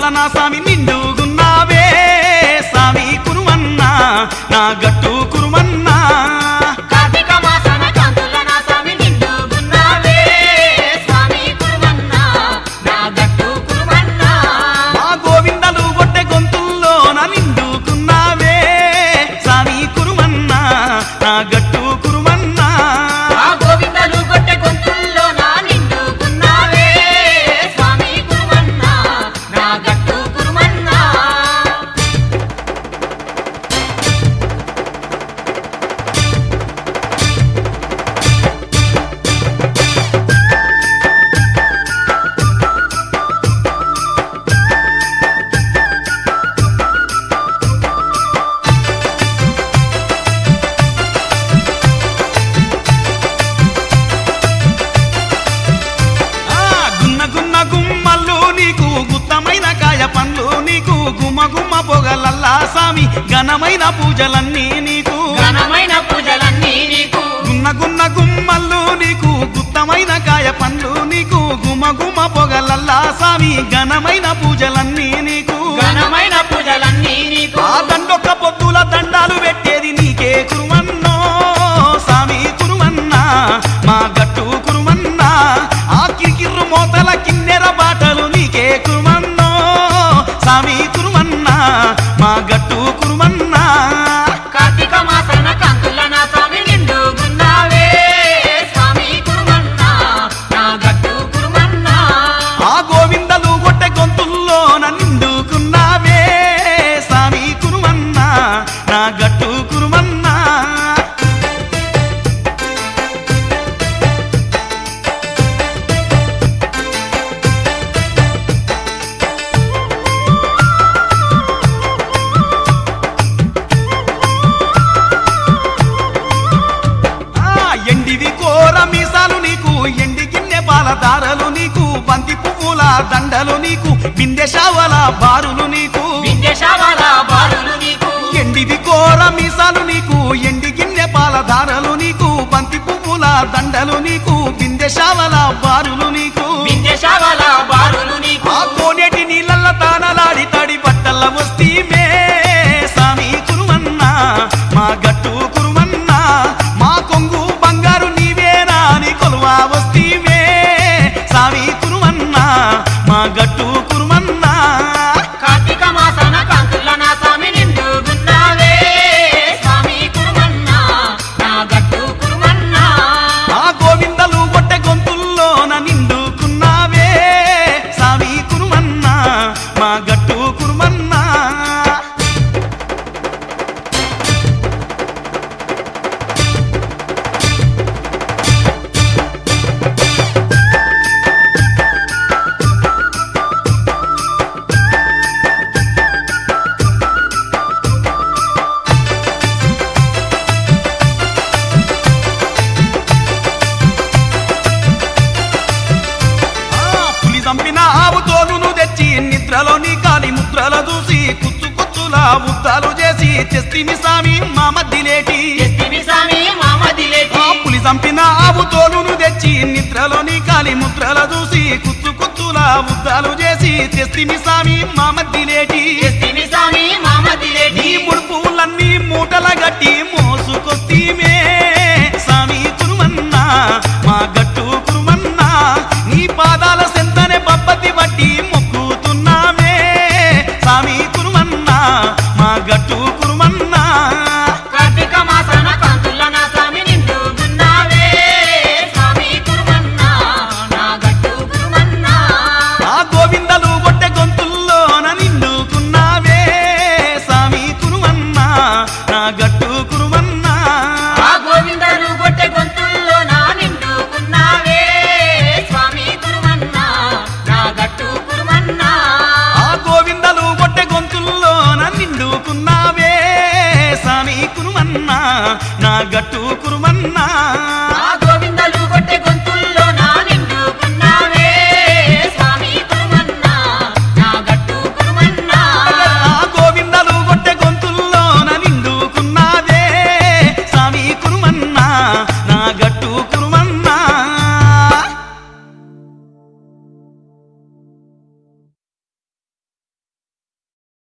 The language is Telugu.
కాంతుల నా సామి నిండుగున్నావే సామి కురుమన్నా నా గట్టు కురుమన్నా కార్తీక మాసన కాంతుల నా స్వామి నిండుగున్నావే స్వామి కురుమన్నా నా గట్టు కురుమన్నా మా గోవిందలు గొట్టె గొంతుల్లో నా నిండుకున్నావే సామి కురుమన్నా నా గట్టు కురుమన్నా ఆ గోవిందలు గొట్టె గొంతుల్లో నా నిండుగున్నావే స్వామి కురుమన్నా నా గట్టు కురుమన్నా గున్న గున్న గుమ్మల్లు నీకు గుత్తమైన కాయ పండ్లు నీకు గుమ్మ గుమ్మ పొగలల్లా సామి ఘనమైన పూజలన్నీ నీకు ఘనమైన పూజలన్నీ నీకు గున్న గున్న గుమ్మల్లు నీకు గుత్తమైన కాయ పండ్లు నీకు గుమ్మ గుమ్మ పొగలల్లా సామి ఘనమైన పూజలన్నీ నీకు ఘనమైన పూజలన్నీ నీకు ఆ దండొక్క పొద్దుల దండాలు పెట్టేది నీకే కురుమన్నో సామి కురుమన్నా మా గట్టు కురుమన్నా ఆ కిరికిర్రు మోతల కిన్నెర బాటలు నీకే కురుమన్నో సామి కురుమన్నా మా గట్టు కురుమన్నా కార్తీక మాసన కాంతుల నా స్వామి నిండుగున్నావే స్వామి కురుమన్నా నా గట్టు కురుమన్నా ఆ గోవిందలు గొట్టె గొంతుల్లో నిండుకున్నావే సామి కురుమన్నా నా గట్టు కురుమన్నా ఎండివి కోర మీసాలు నీకు ఎండి గిన్నె పాలదారలు నీకు బంతి పువ్వుల దండలు నీకు బిందె శావల బారులు నీకు వింధ్యశావల బారులు నీకు ఎండివి కోర మీసాలు నీకు ఎండి గిన్నె పాలదారలు నీకు బంతి పువ్వుల దండలు నీకు బిందె శావల బారులు నీకు వింధ్యశావల బారులు నీకు ఆ కోనేటి నీళ్ళల్ల తానలాడి తడి బట్టల వస్తీమే సామి కురుమన్నా మా గట్టు కురుమన్నా మా కొంగు బంగారు నీవేనా అని కొలువా వస్తీమే సామి కురుమన్నా మా గట్టు కురుమన్నా కార్తీక మాసన కాంతుల నా స్వామి నిండుగున్నావే స్వామి కురుమన్నా నా గట్టు కురుమన్నా ఆ గోవిందలు గొట్టె గొంతుల్లో నిండుకున్నావే సామి కురుమన్నా మా గట్టు కురుమన్నా పులి చంపిన ఆవు తోలును తెచ్చి నిద్రలోని కాలి ముద్రల చూసి కుచ్చు కుచ్చులా ఉద్దాలు చేసి తెస్తిమి సామి మా మధ్యలేటి ఎస్తివి స్వామి మామదిలేటి ఆ పులి చంపిన ఆవు తోలును తెచ్చి నిద్రలోని కాలి ముద్రల చూసి కుచ్చు కుచ్చులా ఉద్దాలు చేసి తెస్తిమి సామి మా మధ్యలేటి ఎస్తివి స్వామి మామదిలేటి నీ ముడుపులన్నీ మూటల గట్టి మోసుకొస్తి